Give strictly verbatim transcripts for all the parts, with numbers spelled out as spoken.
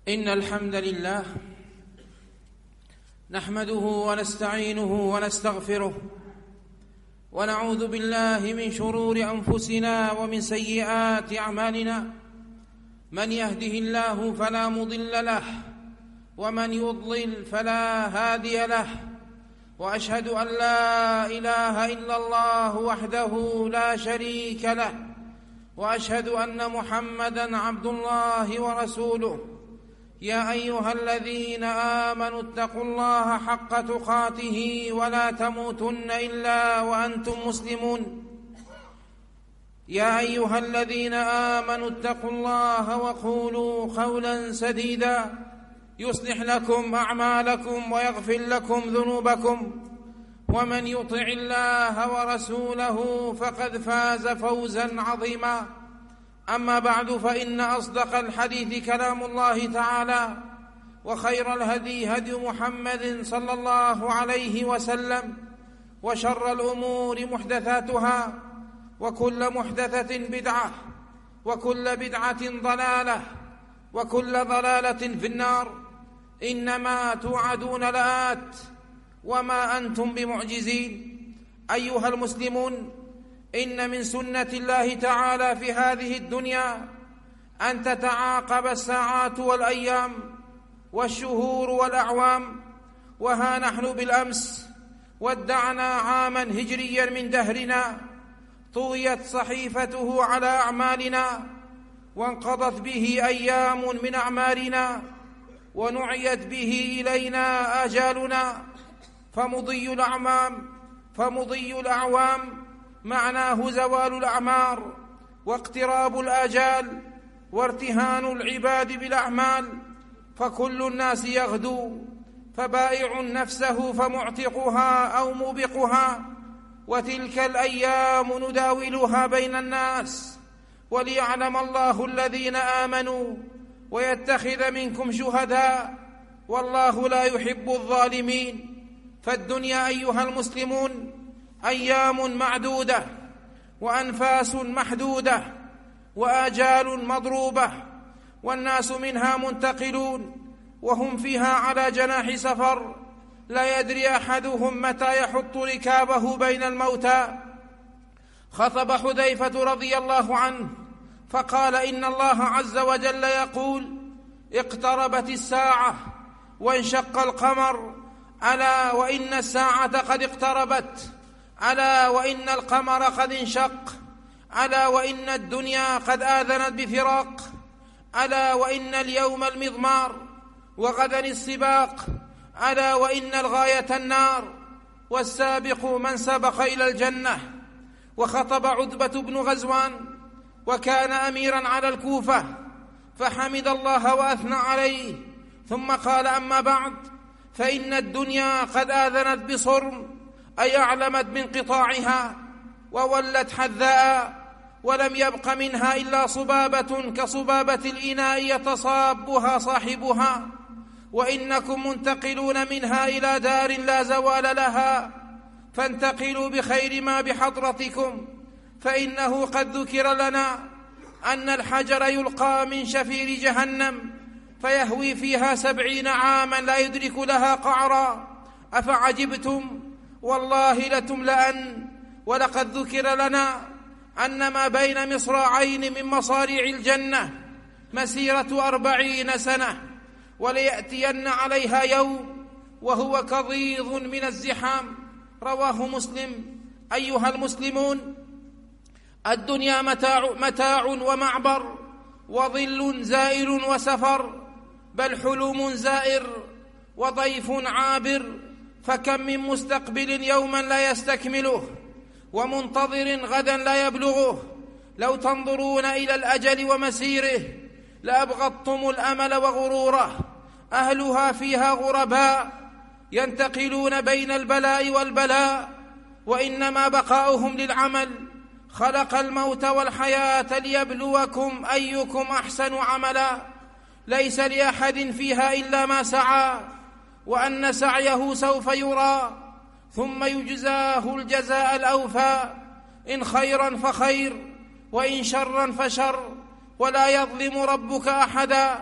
إن الحمد لله نحمده ونستعينه ونستغفره ونعوذ بالله من شرور أنفسنا ومن سيئات أعمالنا. من يهده الله فلا مضل له ومن يضلل فلا هادي له، وأشهد أن لا إله إلا الله وحده لا شريك له، وأشهد أن محمدًا عبد الله ورسوله. يا أيها الذين آمنوا اتقوا الله حق تقاته ولا تموتن إلا وأنتم مسلمون. يا أيها الذين آمنوا اتقوا الله وقولوا قولا سديدا يصلح لكم أعمالكم ويغفر لكم ذنوبكم، ومن يطع الله ورسوله فقد فاز فوزا عظيما. أما بعد، فإن أصدق الحديث كلام الله تعالى، وخير الهدي هدي محمد صلى الله عليه وسلم، وشر الأمور محدثاتها، وكل محدثة بدعة، وكل بدعة ضلالة، وكل ضلالة في النار. إنما توعدون لآت وما أنتم بمعجزين. أيها المسلمون، إن من سنة الله تعالى في هذه الدنيا أن تتعاقب الساعات والأيام والشهور والأعوام، وها نحن بالأمس ودعنا عاما هجريا من دهرنا طويت صحيفته على أعمالنا، وانقضت به أيام من أعمارنا، ونعيت به إلينا آجالنا. فمضي الأعمام فمضي الأعوام معناه زوال الأعمار واقتراب الآجال وارتهان العباد بالأعمال. فكل الناس يغدو، فبائع نفسه فمعتقها أو موبقها، وتلك الأيام نداولها بين الناس، وليعلم الله الذين آمنوا ويتخذ منكم شهداء، والله لا يحب الظالمين. فالدنيا أيها المسلمون أيام معدودة، وأنفاس محدودة، وآجال مضروبة، والناس منها منتقلون، وهم فيها على جناح سفر، لا يدري أحدهم متى يحط ركابه بين الموتى. خطب حذيفة رضي الله عنه فقال: إن الله عز وجل يقول: اقتربت الساعة وانشق القمر، ألا وإن الساعة قد اقتربت، ألا وإن القمر قد انشق، ألا وإن الدنيا قد آذنت بفراق، ألا وإن اليوم المضمار وغدا السباق، ألا وإن الغاية النار والسابق من سبق إلى الجنة. وخطب عتبة بن غزوان، وكان أميرا على الكوفة، فحمد الله وأثنى عليه، ثم قال: أما بعد، فإن الدنيا قد آذنت بصرم، أي أعلمت بانقطاعها، وولت حذاء، ولم يبق منها إلا صبابة كصبابة الإناء يتصابها صاحبها، وإنكم منتقلون منها إلى دار لا زوال لها، فانتقلوا بخير ما بحضرتكم. فإنه قد ذكر لنا أن الحجر يلقى من شفير جهنم فيهوي فيها سبعين عاما لا يدرك لها قعرا. أفعجبتم؟ والله لتملأن. ولقد ذكر لنا أن ما بين مصراعين من مصاريع الجنة مسيرة أربعين سنة، وليأتين عليها يوم وهو كضيض من الزحام. رواه مسلم. أيها المسلمون، الدنيا متاع, متاع ومعبر، وظل زائر وسفر، بل حلم زائر وضيف عابر. فكم من مستقبل يوما لا يستكمله، ومنتظر غدا لا يبلغه. لو تنظرون إلى الأجل ومسيره لأبغضتم الأمل وغروره. أهلها فيها غرباء ينتقلون بين البلاء والبلاء، وإنما بقاؤهم للعمل. خلق الموت والحياة ليبلوكم أيكم أحسن عملا. ليس لأحد فيها إلا ما سعى، وأن سعيه سوف يرى، ثم يجزاه الجزاء الأوفى، إن خيرا فخير، وإن شرا فشر، ولا يظلم ربك أحدا.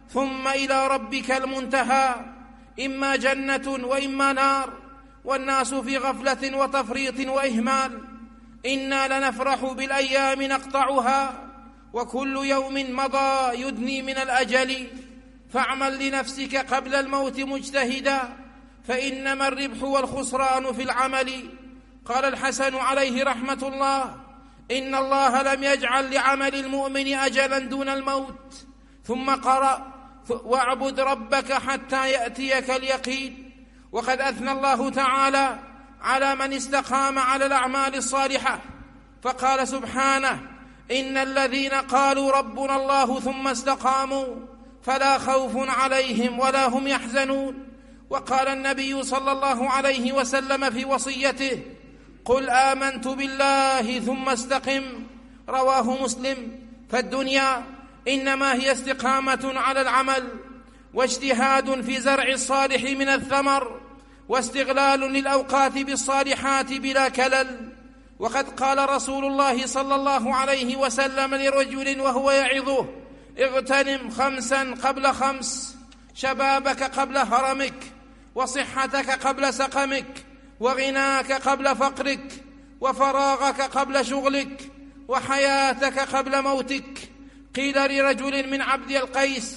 ثم إلى ربك المنتهى، إما جنة وإما نار، والناس في غفلة وتفريط وإهمال. إنا لنفرح بالأيام نقطعها، وكل يوم مضى يدني من الأجل، فاعمل لنفسك قبل الموت مجتهدا، فإنما الربح والخسران في العمل. قال الحسن عليه رحمة الله: إن الله لم يجعل لعمل المؤمن أجلا دون الموت. ثم قرأ: واعبد ربك حتى يأتيك اليقين. وقد أثنى الله تعالى على من استقام على الأعمال الصالحة، فقال سبحانه: إن الذين قالوا ربنا الله ثم استقاموا فلا خوف عليهم ولا هم يحزنون. وقال النبي صلى الله عليه وسلم في وصيته: قل آمنت بالله ثم استقم. رواه مسلم. فالدنيا إنما هي استقامة على العمل، واجتهاد في زرع الصالح من الثمر، واستغلال للأوقات بالصالحات بلا كلل. وقد قال رسول الله صلى الله عليه وسلم لرجل وهو يعظه: اغتنم خمسا قبل خمس، شبابك قبل هرمك، وصحتك قبل سقمك، وغناك قبل فقرك، وفراغك قبل شغلك، وحياتك قبل موتك. قيل لرجل من عبد القيس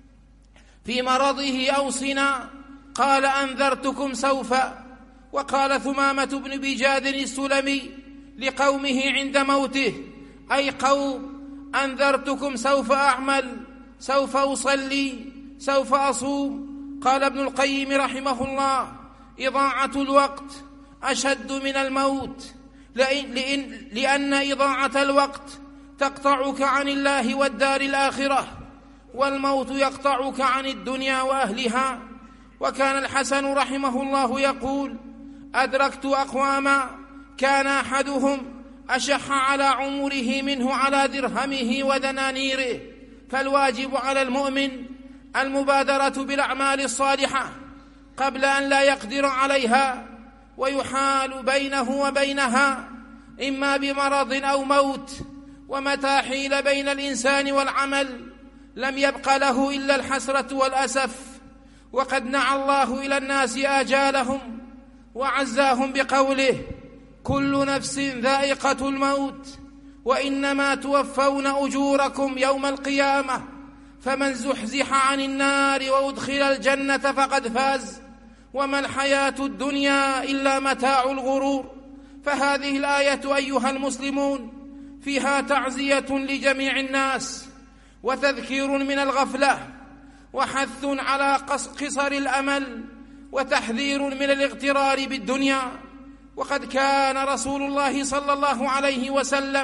في مرضه: أوصنا. قال: أنذرتكم سوف. وقال ثمامة بن بجاد السلمي لقومه عند موته: أي قوم، أنذرتكم سوف أعمل، سوف أصلي، سوف أصوم. قال ابن القيم رحمه الله: إضاعة الوقت أشد من الموت، لأن, لأن إضاعة الوقت تقطعك عن الله والدار الآخرة، والموت يقطعك عن الدنيا وأهلها. وكان الحسن رحمه الله يقول: أدركت أقواما كان أحدهم أشح على عمره منه على درهمه ودنانيره. فالواجب على المؤمن المبادرة بالأعمال الصالحة قبل أن لا يقدر عليها، ويحال بينه وبينها إما بمرض أو موت. ومتى حيل بين الإنسان والعمل لم يبق له إلا الحسرة والأسف. وقد نعى الله إلى الناس آجالهم وعزاهم بقوله: كل نفس ذائقة الموت، وإنما توفون أجوركم يوم القيامة، فمن زحزح عن النار وأدخل الجنة فقد فاز، وما الحياة الدنيا إلا متاع الغرور. فهذه الآية أيها المسلمون فيها تعزية لجميع الناس، وتذكير من الغفلة، وحث على قصر الأمل، وتحذير من الاغترار بالدنيا. وقد كان رسول الله صلى الله عليه وسلم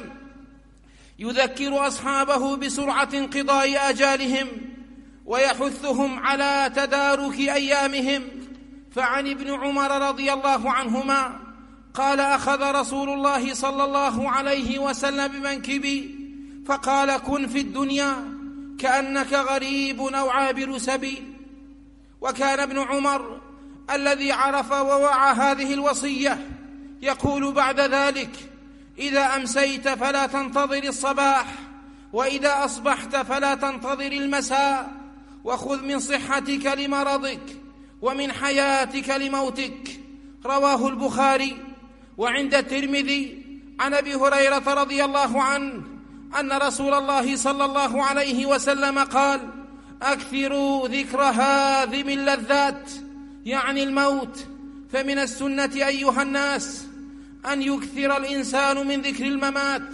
يذكر أصحابه بسرعة انقضاء آجالهم، ويحثهم على تدارك أيامهم. فعن ابن عمر رضي الله عنهما قال: أخذ رسول الله صلى الله عليه وسلم بمنكبي فقال: كن في الدنيا كأنك غريب أو عابر سبيل. وكان ابن عمر الذي عرف ووعى هذه الوصية يقول بعد ذلك: إذا أمسيت فلا تنتظر الصباح، وإذا أصبحت فلا تنتظر المساء، وخذ من صحتك لمرضك ومن حياتك لموتك. رواه البخاري. وعند الترمذي عن أبي هريرة رضي الله عنه أن رسول الله صلى الله عليه وسلم قال: أكثروا ذكر هاذم اللذات، يعني الموت. فمن السنة أيها الناس أن يكثر الإنسان من ذكر الممات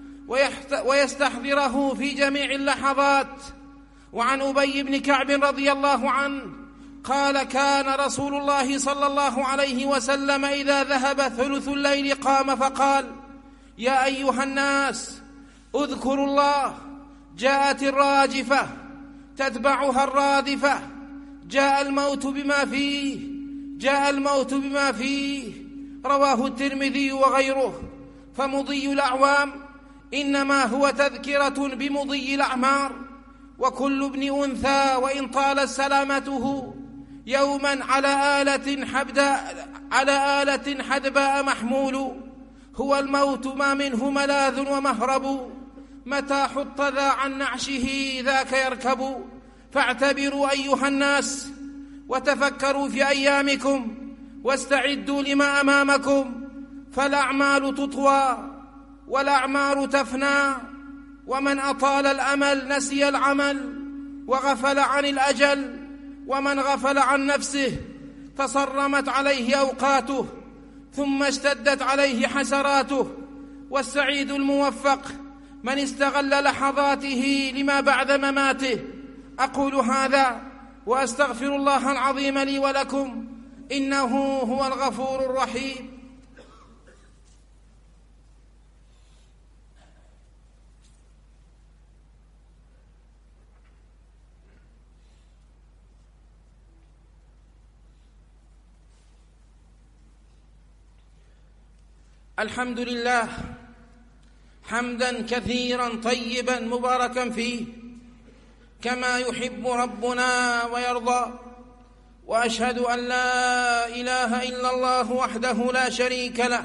ويستحضره في جميع اللحظات. وعن أبي بن كعب رضي الله عنه قال: كان رسول الله صلى الله عليه وسلم إذا ذهب ثلث الليل قام فقال: يا أيها الناس اذكروا الله. جاءت الراجفة تتبعها الرادفة، جاء الموت بما فيه، جاء الموت بما فيه. رواه الترمذي وغيره. فمضي الأعوام إنما هو تذكرة بمضي الأعمار، وكل ابن أنثى وإن طالت سلامته يوما على آلة حبداء على آلة حدباء محمول. هو الموت ما منه ملاذ ومهرب، متى حط ذا عن نعشه ذاك يركب. فاعتبروا أيها الناس وتفكروا في أيامكم واستعدوا لما أمامكم، فالأعمال تطوى والأعمار تفنى، ومن أطال الأمل نسي العمل وغفل عن الأجل، ومن غفل عن نفسه تصرمت عليه أوقاته ثم اشتدت عليه حسراته. والسعيد الموفق من استغل لحظاته لما بعد مماته. أقول هذا وأستغفر الله العظيم لي ولكم، إنه هو الغفور الرحيم. الحمد لله حمدا كثيرا طيبا مباركا فيه كما يحب ربنا ويرضى، وأشهد أن لا إله إلا الله وحده لا شريك له،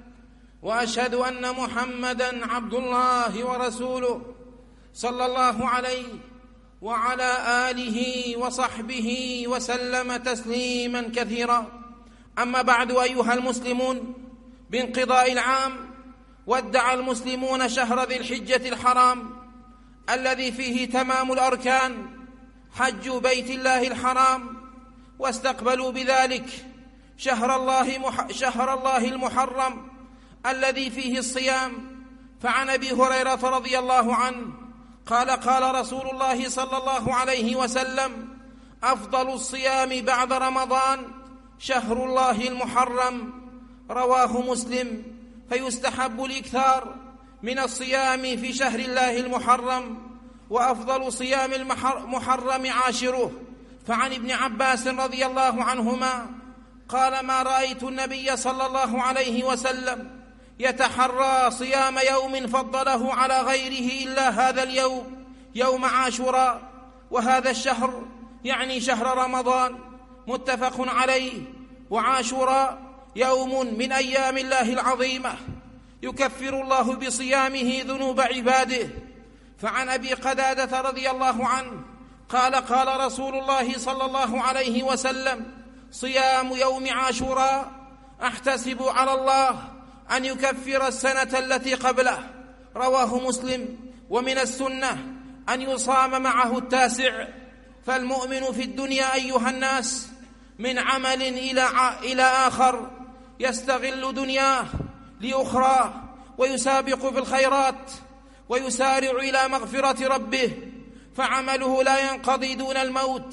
وأشهد أن محمدا عبد الله ورسوله صلى الله عليه وعلى آله وصحبه وسلم تسليما كثيرا. أما بعد، أيها المسلمون، بانقضاء العام ودع المسلمون شهر ذي الحجة الحرام الذي فيه تمام الأركان، حج بيت الله الحرام، واستقبلوا بذلك شهر الله, مح... شهر الله المحرم الذي فيه الصيام. فعن أبي هريرة رضي الله عنه قال قال رسول الله صلى الله عليه وسلم: أفضل الصيام بعد رمضان شهر الله المحرم. رواه مسلم. فيستحب الإكثار من الصيام في شهر الله المحرم، وأفضل صيام المحرم عاشره. فعن ابن عباس رضي الله عنهما قال: ما رأيت النبي صلى الله عليه وسلم يتحرى صيام يوم فضله على غيره إلا هذا اليوم، يوم عاشوراء. وهذا الشهر يعني شهر رمضان، متفق عليه. وعاشوراء يوم من أيام الله العظيمة يكفر الله بصيامه ذنوب عباده. فعن أبي قتادة رضي الله عنه قال قال رسول الله صلى الله عليه وسلم: صيام يوم عاشوراء أحتسب على الله أن يكفر السنة التي قبله. رواه مسلم. ومن السنة أن يصام معه التاسع. فالمؤمن في الدنيا أيها الناس من عمل إلى, إلى آخر يستغل دنياه لأخرى، ويسابق في الخيرات ويسارع إلى مغفرة ربه، فعمله لا ينقضي دون الموت،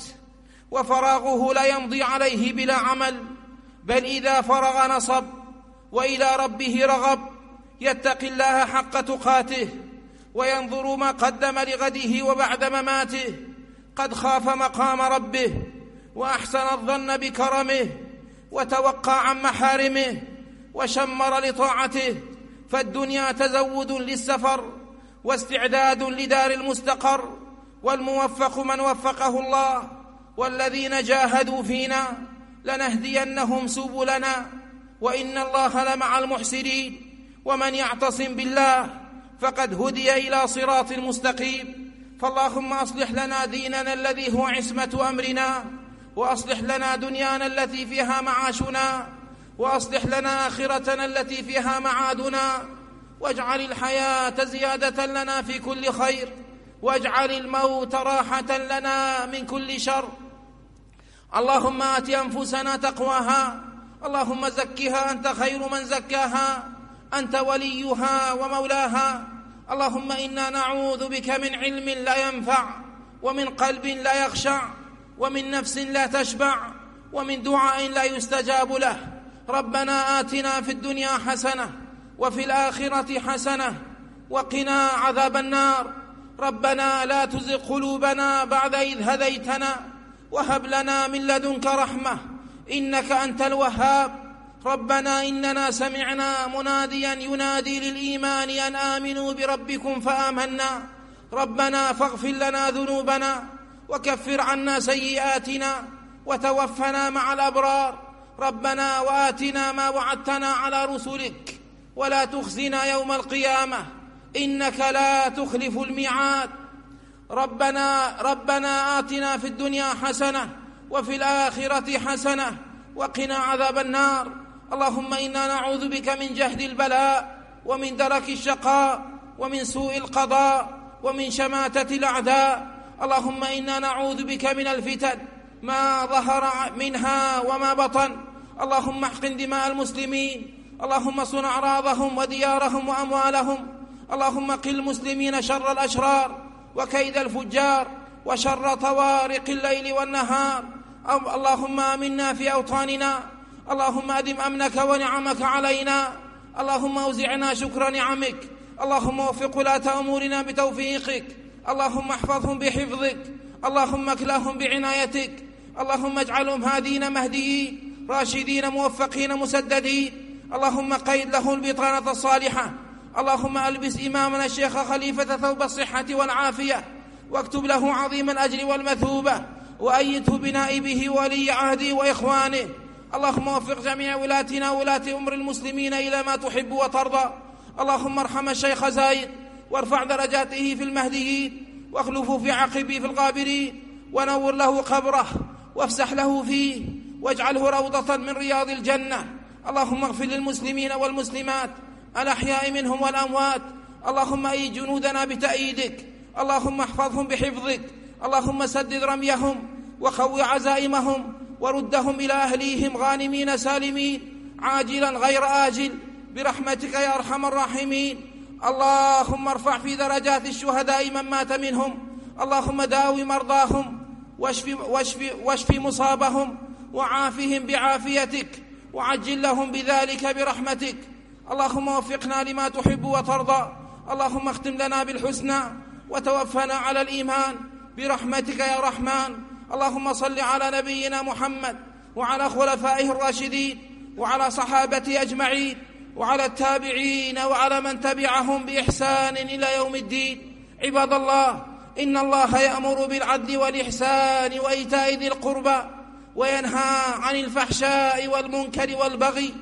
وفراغه لا يمضي عليه بلا عمل، بل إذا فرغ نصب وإلى ربه رغب، يتقي الله حق تقاته وينظر ما قدم لغده وبعد مماته. قد خاف مقام ربه وأحسن الظن بكرمه وتوقى عن محارمه وشمر لطاعته. فالدنيا تزود للسفر واستعداد لدار المستقر، والموفق من وفقه الله. والذين جاهدوا فينا لنهدينهم سبلنا وإن الله لمع المحسنين. ومن يعتصم بالله فقد هدي إلى صراط مستقيم. فاللهم أصلح لنا ديننا الذي هو عصمة أمرنا، وأصلح لنا دنيانا التي فيها معاشنا، وأصلح لنا آخرتنا التي فيها معادنا، واجعل الحياة زيادة لنا في كل خير، واجعل الموت راحة لنا من كل شر. اللهم آت أنفسنا تقواها، اللهم زكها أنت خير من زكاها، أنت وليها ومولاها. اللهم إنا نعوذ بك من علم لا ينفع، ومن قلب لا يخشع، ومن نفس لا تشبع، ومن دعاء لا يستجاب له. ربنا آتنا في الدنيا حسنة وفي الآخرة حسنة وقنا عذاب النار. ربنا لا تزغ قلوبنا بعد إذ هديتنا وهب لنا من لدنك رحمة إنك أنت الوهاب. ربنا إننا سمعنا مناديا ينادي للإيمان أن آمنوا بربكم فآمنا. ربنا فاغفر لنا ذنوبنا وكفر عنا سيئاتنا وتوفنا مع الأبرار. ربنا وآتنا ما وعدتنا على رسلك ولا تخزنا يوم القيامة إنك لا تخلف الميعاد. ربنا ربنا آتنا في الدنيا حسنة وفي الآخرة حسنة وقنا عذاب النار. اللهم إنا نعوذ بك من جهد البلاء ومن درك الشقاء ومن سوء القضاء ومن شماتة الأعداء. اللهم إنا نعوذ بك من الفتن ما ظهر منها وما بطن. اللهم احقن دماء المسلمين، اللهم صن أعراضهم وديارهم وأموالهم. اللهم قل المسلمين شر الأشرار وكيد الفجار وشر طوارق الليل والنهار. اللهم آمنا في أوطاننا، اللهم أدم أمنك ونعمك علينا، اللهم أوزعنا شكر نعمك، اللهم وفق ولاة أمورنا بتوفيقك، اللهم احفظهم بحفظك، اللهم اكلهم بعنايتك، اللهم اجعلهم هادين مهديين راشدين موفقين مسددين. اللهم قيد له البطانة الصالحة. اللهم ألبس إمامنا الشيخ خليفة ثوب الصحة والعافية، واكتب له عظيم الأجر والمثوبة، وأيده بنائبه ولي عهده وإخوانه. اللهم وفق جميع ولاتنا ولاة أمر المسلمين إلى ما تحب وترضى. اللهم ارحم الشيخ زايد وارفع درجاته في المهديين، واخلفه في عقبه في الغابرين، ونور له قبره وافسح له فيه، واجعله روضة من رياض الجنة. اللهم اغفر للمسلمين والمسلمات الأحياء منهم والأموات. اللهم أيد جنودنا بتأييدك، اللهم احفظهم بحفظك، اللهم سدد رميهم وقو عزائمهم، وردهم إلى أهليهم غانمين سالمين عاجلا غير آجل برحمتك يا أرحم الراحمين. اللهم ارفع في درجات الشهداء من مات منهم، اللهم داوي مرضاهم واشف, واشف, واشف مصابهم وعافهم بعافيتك، وعجل لهم بذلك برحمتك. اللهم وفقنا لما تحب وترضى. اللهم اختم لنا بالحسنى وتوفنا على الإيمان برحمتك يا رحمن. اللهم صل على نبينا محمد وعلى خلفائه الراشدين وعلى صحابته أجمعين وعلى التابعين وعلى من تبعهم بإحسان إلى يوم الدين. عباد الله، إن الله يأمر بالعدل والإحسان وإيتاء ذي القربى وينهى عن الفحشاء والمنكر والبغي،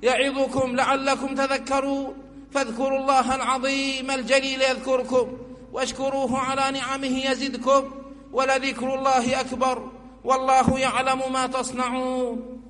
يعظكم لعلكم تذكرون. فاذكروا الله العظيم الجليل يذكركم، واشكروه على نعمه يزدكم، ولذكر الله أكبر، والله يعلم ما تصنعون.